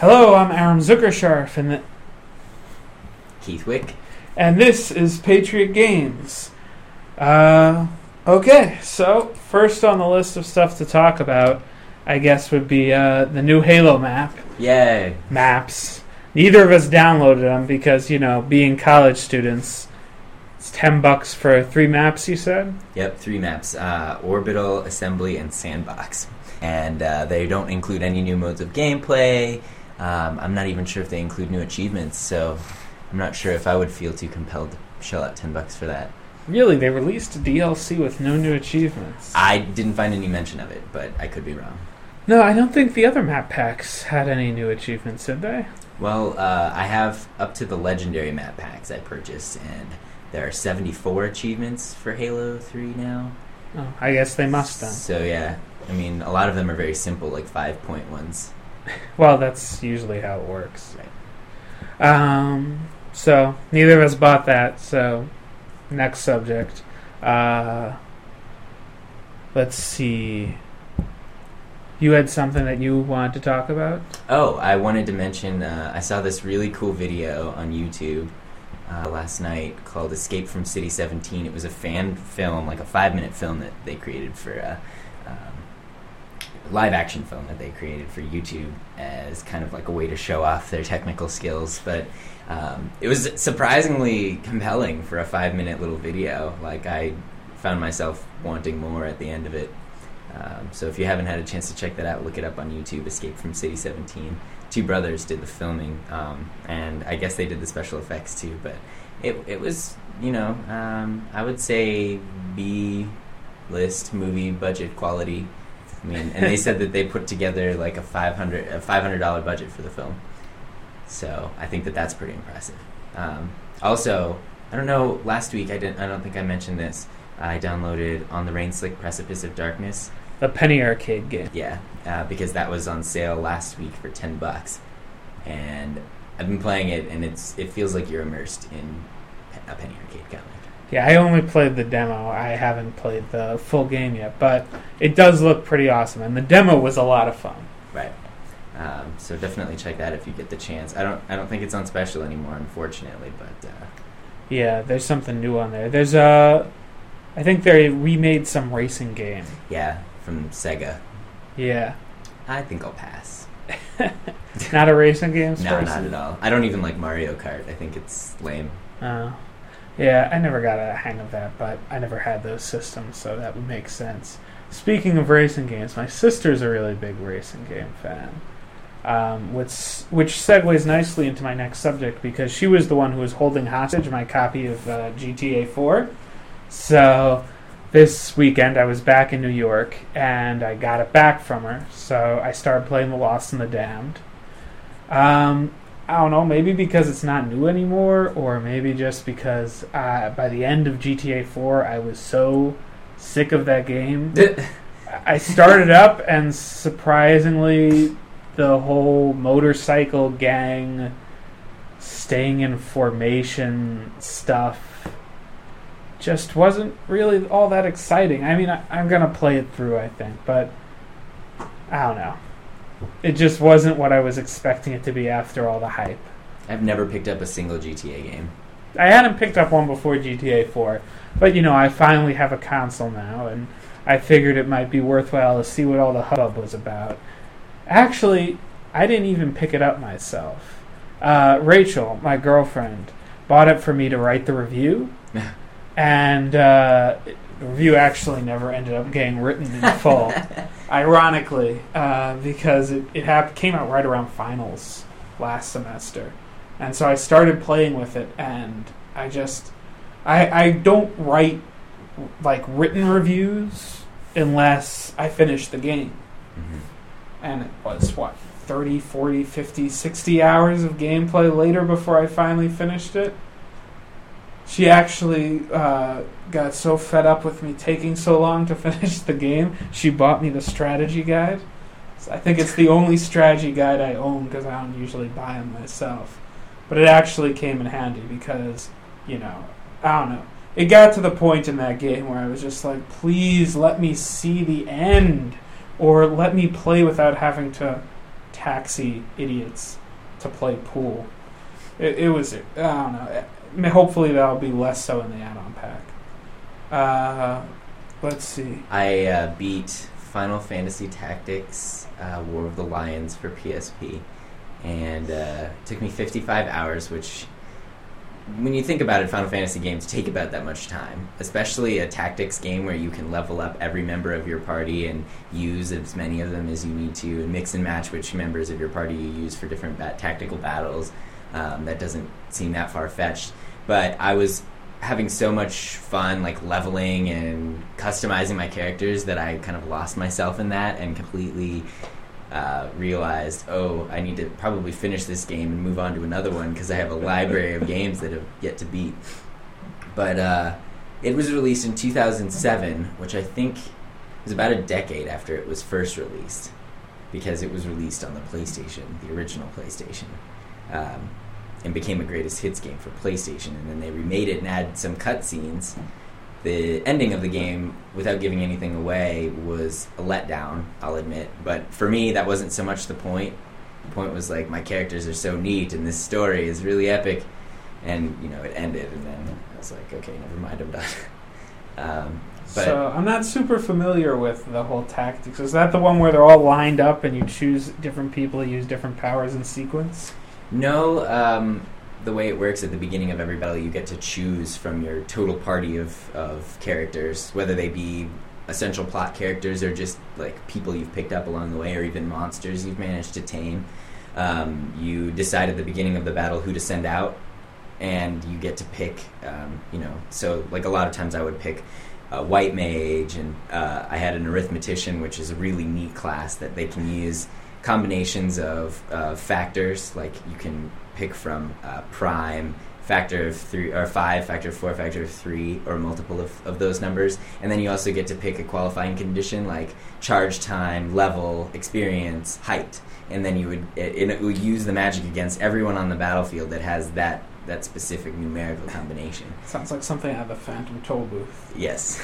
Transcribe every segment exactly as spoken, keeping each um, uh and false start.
Hello, I'm Aaron Zuckersharf, and th- Keith Wick. and this is Patriot Games. Uh, okay, so first on the list of stuff to talk about, I guess, would be uh, the new Halo map. Yay. Maps. Neither of us downloaded them because, you know, being college students, it's ten bucks for three maps, you said? Yep, three maps. Uh, Orbital, Assembly, and Sandbox. And uh, they don't include any new modes of gameplay. Um, I'm not even sure if they include new achievements, so I'm not sure if I would feel too compelled to shell out ten bucks for that. Really, they released a D L C with no new achievements. I didn't find any mention of it, but I could be wrong. No, I don't think the other map packs had any new achievements, did they? Well, uh, I have up to the legendary map packs I purchased, and there are seventy-four achievements for Halo three now. Oh, I guess they must then. So yeah, I mean, a lot of them are very simple, like five-point ones. Well, that's usually how it works. Right. Um, so, neither of us bought that, so next subject. Uh, let's see. You had something that you wanted to talk about? Oh, I wanted to mention, uh, I saw this really cool video on YouTube uh, last night called Escape from City seventeen. It was a fan film, like a five-minute film that they created for uh, um, live-action film that they created for YouTube as kind of like a way to show off their technical skills. But um, it was surprisingly compelling for a five-minute little video. Like, I found myself wanting more at the end of it. Um, so if you haven't had a chance to check that out, look it up on YouTube, Escape from City seventeen. Two brothers did the filming, um, and I guess they did the special effects too, but it it was, you know, um, I would say B-list movie budget quality. I mean, and they said that they put together like a five hundred a five hundred dollar budget for the film. So I think that that's pretty impressive. Um, also, I don't know, last week I didn't I don't think I mentioned this. I downloaded On the Rain-Slick Precipice of Darkness. A penny arcade game. Yeah, uh, because that was on sale last week for ten bucks, and I've been playing it, and it's it feels like you're immersed in a penny arcade kind of like. Yeah, I only played the demo. I haven't played the full game yet, but it does look pretty awesome, and the demo was a lot of fun. Right. Um, so definitely check that if you get the chance. I don't I don't think it's on special anymore, unfortunately, but uh, yeah, there's something new on there. There's a, I think they remade some racing game. yeah, from Sega. Yeah. I think I'll pass. Not a racing game? No, person? not at all. I don't even like Mario Kart. I think it's lame. Oh. Yeah, I never got a hang of that, but I never had those systems, so that would make sense. Speaking of racing games, my sister's a really big racing game fan, um, which, which segues nicely into my next subject, because she was the one who was holding hostage my copy of uh, G T A four. So this weekend I was back in New York, and I got it back from her, so I started playing The Lost and the Damned. Um... I don't know, maybe because it's not new anymore, or maybe just because uh, by the end of G T A four, I was so sick of that game. I started up, and surprisingly, the whole motorcycle gang staying in formation stuff just wasn't really all that exciting. I mean, I, I'm going to play it through, I think, but I don't know. It just wasn't what I was expecting it to be after all the hype. I've never picked up a single G T A game. I hadn't picked up one before G T A four, but, you know, I finally have a console now, and I figured it might be worthwhile to see what all the hubbub was about. Actually, I didn't even pick it up myself. Uh, Rachel, my girlfriend, bought it for me to write the review, and uh, the review actually never ended up getting written in full. Ironically, uh, because it, it hap- came out right around finals last semester. And so I started playing with it, and I just... I, I don't write, like, written reviews unless I finish the game. Mm-hmm. And it was, what, thirty, forty, fifty, sixty hours of gameplay later before I finally finished it? She actually uh, got so fed up with me taking so long to finish the game, she bought me the strategy guide. So I think it's the only strategy guide I own because I don't usually buy them myself. But it actually came in handy because, you know, I don't know. It got to the point in that game where I was just like, please let me see the end, or let me play without having to taxi idiots to play pool. It, it was, I don't know. I mean, hopefully that'll be less so in the add-on pack. Uh, let's see. I uh, beat Final Fantasy Tactics uh, War of the Lions for P S P, and uh, it took me fifty-five hours, which, when you think about it, Final Fantasy games take about that much time, especially a tactics game where you can level up every member of your party and use as many of them as you need to, and mix and match which members of your party you use for different bat- tactical battles. Um, that doesn't seem that far-fetched, but I was having so much fun, like leveling and customizing my characters, that I kind of lost myself in that and completely uh, realized, oh, I need to probably finish this game and move on to another one because I have a library of games that have yet to beat. But uh, it was released in two thousand seven, which I think was about a decade after it was first released, because it was released on the PlayStation, the original PlayStation. Um, and became a greatest hits game for PlayStation, and then they remade it and added some cutscenes. The ending of the game, without giving anything away, was a letdown, I'll admit, but for me that wasn't so much the point. The point was like, my characters are so neat and this story is really epic, and you know, it ended, and then I was like, okay, never mind, I'm done. um, but so I'm not super familiar with the whole tactics. Is that the one where they're all lined up and you choose different people to use different powers in sequence? No, um, the way it works, at the beginning of every battle, you get to choose from your total party of, of characters, whether they be essential plot characters or just like people you've picked up along the way, or even monsters you've managed to tame. Um, you decide at the beginning of the battle who to send out, and you get to pick, um, you know, so like a lot of times I would pick a white mage, and uh, I had an arithmetician, which is a really neat class that they can use combinations of uh, factors, like you can pick from uh, prime, factor of three or five, factor of four, factor of three, or multiple of, of those numbers. And then you also get to pick a qualifying condition like charge time, level, experience, height. And then you would it, it would use the magic against everyone on the battlefield that has that that specific numerical combination. Sounds like something out of the Phantom Toll Booth. Yes,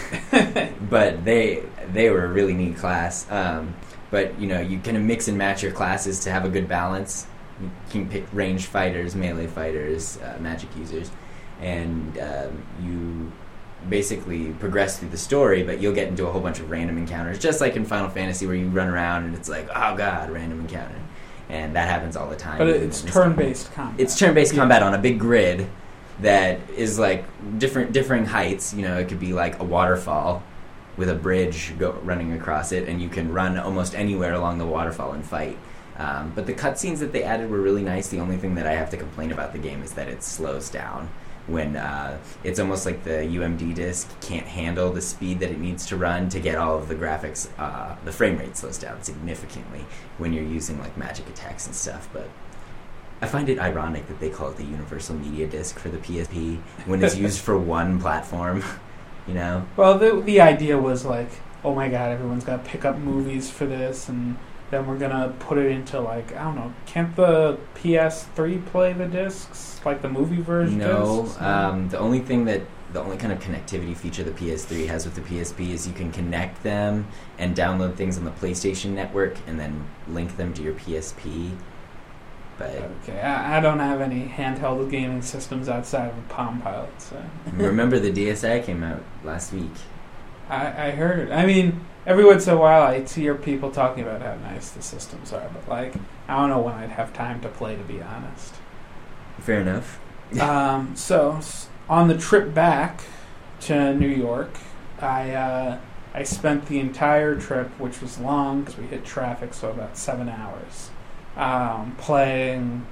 but they they were a really neat class. Um, But, you know, you kind of mix and match your classes to have a good balance. You can pick ranged fighters, melee fighters, uh, magic users, and um, you basically progress through the story, but you'll get into a whole bunch of random encounters, just like in Final Fantasy where you run around and it's like, oh god, random encounter. And that happens all the time. But it's turn-based combat. It's turn-based yeah. combat on a big grid that is like different, differing heights. You know, it could be like a waterfall with a bridge go, running across it, and you can run almost anywhere along the waterfall and fight. Um, but the cutscenes that they added were really nice. The only thing that I have to complain about the game is that it slows down. When uh, it's almost like the U M D disc can't handle the speed that it needs to run to get all of the graphics. Uh, the frame rate slows down significantly when you're using like magic attacks and stuff. But I find it ironic that they call it the Universal Media Disc for the P S P when it's used for one platform. You know? Well, the the idea was like, oh my god, everyone's got to pick up movies for this, and then we're going to put it into, like, I don't know, can't the P S three play the discs? Like the movie version No. discs? Um, the only thing that, the only kind of connectivity feature the P S three has with the P S P is you can connect them and download things on the PlayStation Network and then link them to your P S P. But okay, I, I don't have any handheld gaming systems outside of a Palm Pilot, so... remember the D S i came out last week. I, I heard. I mean, every once in a while I hear people talking about how nice the systems are, but, like, I don't know when I'd have time to play, to be honest. Fair enough. um, so, s- on the trip back to New York, I uh, I spent the entire trip, which was long because we hit traffic, so about seven hours, um, playing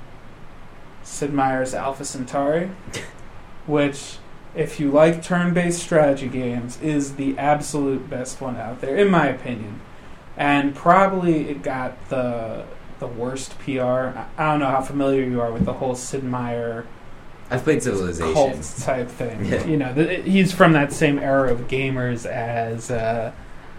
Sid Meier's Alpha Centauri, which, if you like turn-based strategy games, is the absolute best one out there, in my opinion. And probably it got the the worst P R. I, I don't know how familiar you are with the whole Sid Meier I've played Civilization. cult type thing. Yeah. You know, the, he's from that same era of gamers as uh,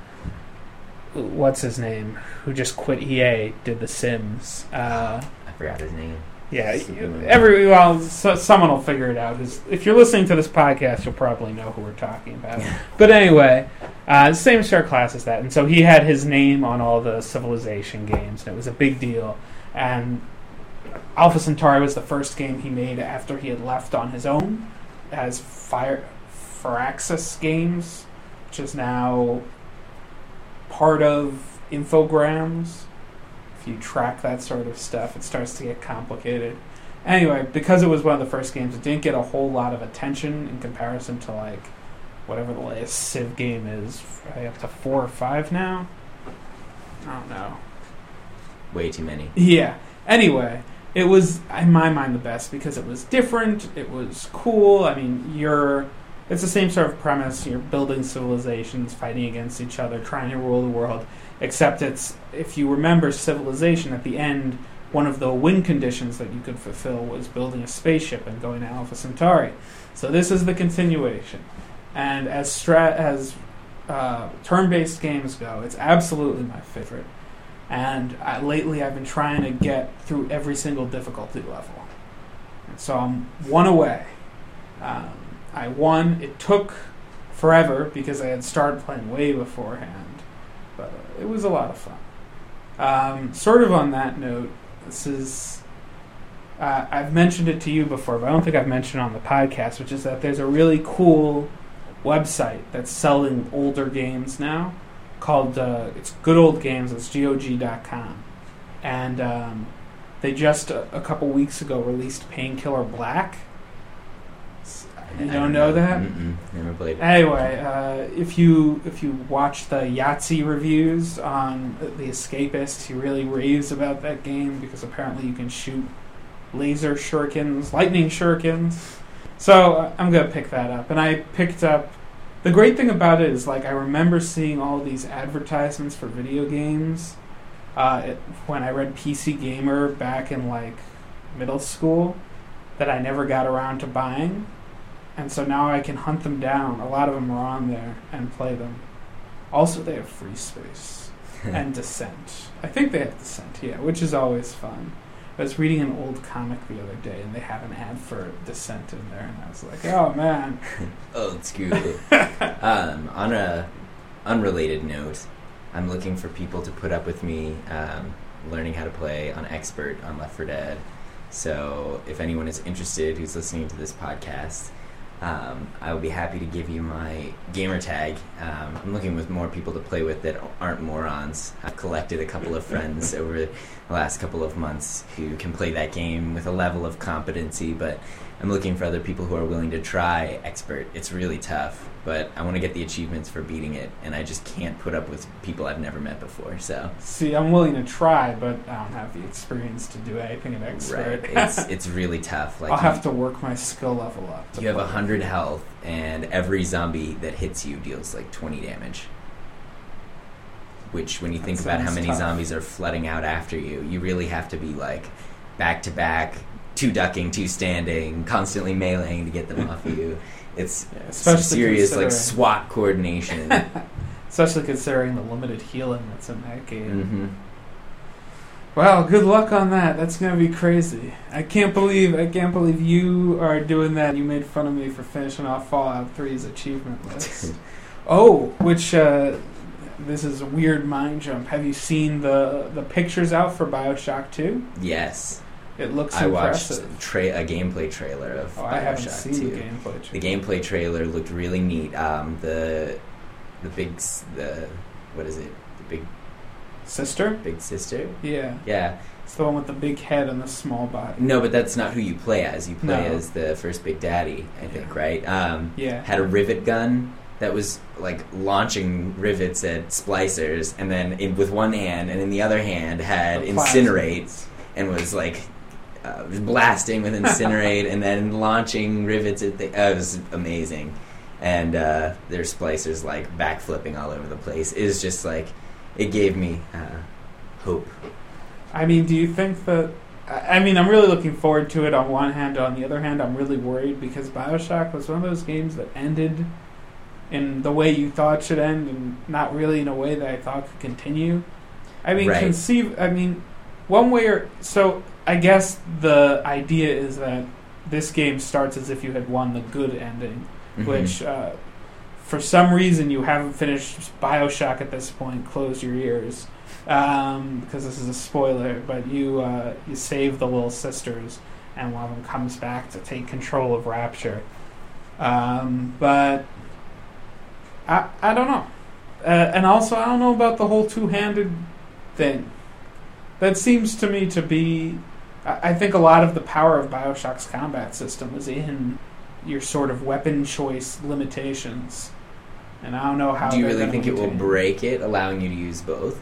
what's his name, who just quit E A, did The Sims. Uh, I forgot his name. yeah, every well, so, someone will figure it out. If you're listening to this podcast, you'll probably know who we're talking about. But anyway, uh, same share class as that, and so he had his name on all the Civilization games, and it was a big deal. And Alpha Centauri was the first game he made after he had left on his own as Fire Firaxis Games, which is now part of Infogrames. If you track that sort of stuff, it starts to get complicated. Anyway, because it was one of the first games, it didn't get a whole lot of attention in comparison to like whatever the latest Civ game is. Are they up to four or five now? I don't know. Way too many. Yeah. Anyway, it was, in my mind, the best because it was different. It was cool. I mean, you're... It's the same sort of premise. You're building civilizations, fighting against each other, trying to rule the world. Except it's, if you remember Civilization, at the end, one of the win conditions that you could fulfill was building a spaceship and going to Alpha Centauri. So this is the continuation. And as strat as uh, turn-based games go, it's absolutely my favorite. And I, lately I've been trying to get through every single difficulty level. And so I'm one away. Um, I won. It took forever because I had started playing way beforehand. But it was a lot of fun. Um, sort of on that note, this is... Uh, I've mentioned it to you before, but I don't think I've mentioned it on the podcast, which is that there's a really cool website that's selling older games now called, uh, it's Good Old Games, it's G O G dot com. And um, they just, a, a couple weeks ago, released Painkiller Black. You don't, don't know, know that? Mm-mm, never played it. Anyway, uh, if you if you watch the Yahtzee reviews on The Escapists, he really raves about that game because apparently you can shoot laser shurikens, lightning shurikens. So uh, I'm going to pick that up. And I picked up... The great thing about it is, like, I remember seeing all these advertisements for video games uh, it, when I read P C Gamer back in, like, middle school that I never got around to buying. And so now I can hunt them down. A lot of them are on there and play them. Also, they have Free Space and Descent. I think they have Descent, yeah, which is always fun. I was reading an old comic the other day, and they have an ad for Descent in there, and I was like, oh, man. Old school. um, on a unrelated note, I'm looking for people to put up with me um, learning how to play on Expert on Left four Dead. So if anyone is interested who's listening to this podcast... Um, I will be happy to give you my gamer tag. Um, I'm looking with more people to play with that aren't morons. I've collected a couple of friends over the last couple of months who can play that game with a level of competency, but I'm looking for other people who are willing to try Expert. It's really tough, but I want to get the achievements for beating it, and I just can't put up with people I've never met before. So see, I'm willing to try, but I don't have the experience to do anything in Expert. Right. It's it's really tough. Like I'll you, have to work my skill level up. You have one hundred health, and every zombie that hits you deals like twenty damage. Which, when you think about how many tough. zombies are flooding out after you, you really have to be like back to back, two ducking, two standing, constantly meleeing to get them off you. It's yeah, some serious like SWAT coordination. Especially considering the limited healing that's in that game. Mm-hmm. Wow, good luck on that. That's gonna be crazy. I can't believe I can't believe you are doing that. You made fun of me for finishing off Fallout three's achievement list. Oh, which uh, this is a weird mind jump. Have you seen the the pictures out for BioShock two? Yes. It looks I impressive. watched tra- a gameplay trailer of oh, BioShock I haven't seen two. the gameplay trailer. The gameplay trailer looked really neat. Um, the the big the what is it? The big sister? Big sister? Yeah. Yeah. It's the one with the big head and the small body. No, but that's not who you play as. You play No. as the first Big Daddy, I think, Yeah. right? Um, Yeah. Had a rivet gun that was like launching rivets at splicers, and then in, with one hand, and in the other hand had The incinerate, plasmids. and was like uh, blasting with incinerate, and then launching rivets at the. Uh, it was amazing, and uh, their splicers like backflipping all over the place. It was just like it gave me uh, hope. I mean, do you think that... I I mean, I'm really looking forward to it on one hand. On the other hand, I'm really worried because BioShock was one of those games that ended in the way you thought it should end and not really in a way that I thought could continue. I mean, Right. conceive... I mean, one way or... So, I guess the idea is that this game starts as if you had won the good ending, Mhm. which, uh, for some reason, you haven't finished BioShock at this point. Close your ears. um, because this is a spoiler, but you uh, you save the little sisters, and one of them comes back to take control of Rapture. Um, but I I don't know, uh, and also I don't know about the whole two-handed thing. That seems to me to be. I, I think a lot of the power of BioShock's combat system was in your sort of weapon choice limitations, and I don't know how. Do you they're really gonna think it will maintain break it, allowing you to use both?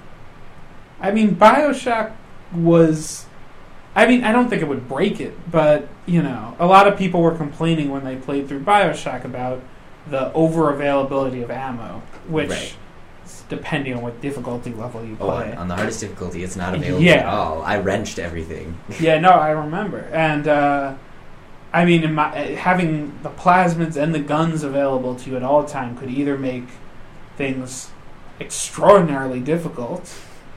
I mean, BioShock was... I mean, I don't think it would break it, but, you know, a lot of people were complaining when they played through BioShock about the over-availability of ammo, which, Right. is depending on what difficulty level you Oh, play. on, on the hardest difficulty, it's not available Yeah. at all. I wrenched everything. Yeah, no, I remember. And, uh, I mean, in my, having the plasmids and the guns available to you at all time could either make things extraordinarily difficult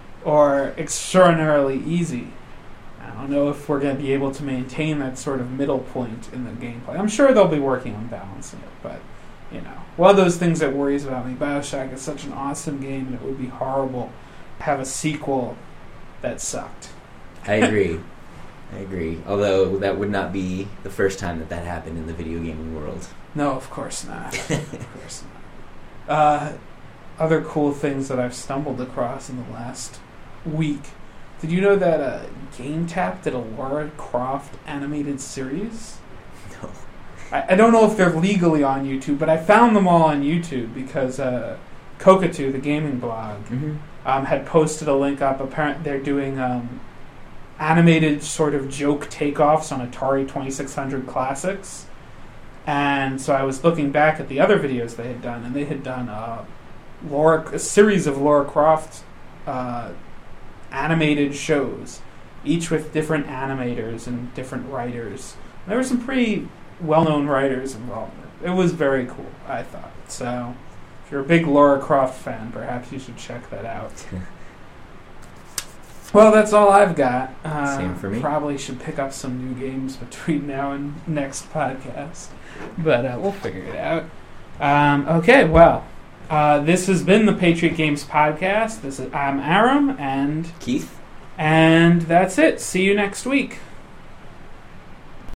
or extraordinarily easy. I don't know if we're going to be able to maintain that sort of middle point in the gameplay. I'm sure they'll be working on balancing it, but, you know, one of those things that worries about me. BioShock is such an awesome game, and it would be horrible to have a sequel that sucked. I agree. I agree. Although that would not be the first time that that happened in the video gaming world. No, of course not. Of course not. Uh, other cool things that I've stumbled across in the last week. Did you know that uh, GameTap did a Lara Croft animated series? No. I, I don't know if they're legally on YouTube, but I found them all on YouTube because uh, Kokatu, the gaming blog, Mm-hmm. um, had posted a link up. Apparently, they're doing um, animated sort of joke takeoffs on Atari twenty-six hundred classics. And so I was looking back at the other videos they had done, and they had done a, Laura, a series of Lara Croft uh, animated shows, each with different animators and different writers. There were some pretty well-known writers involved. It was very cool, I thought. So if you're a big Lara Croft fan, perhaps you should check that out. Well, that's all I've got. Uh, Same for me. Probably should pick up some new games between now and next podcast. But uh, we'll figure it out. Um, okay, well, uh, this has been the Patriot Games Podcast. This is I'm Aram, and Keith? and that's it. See you next week.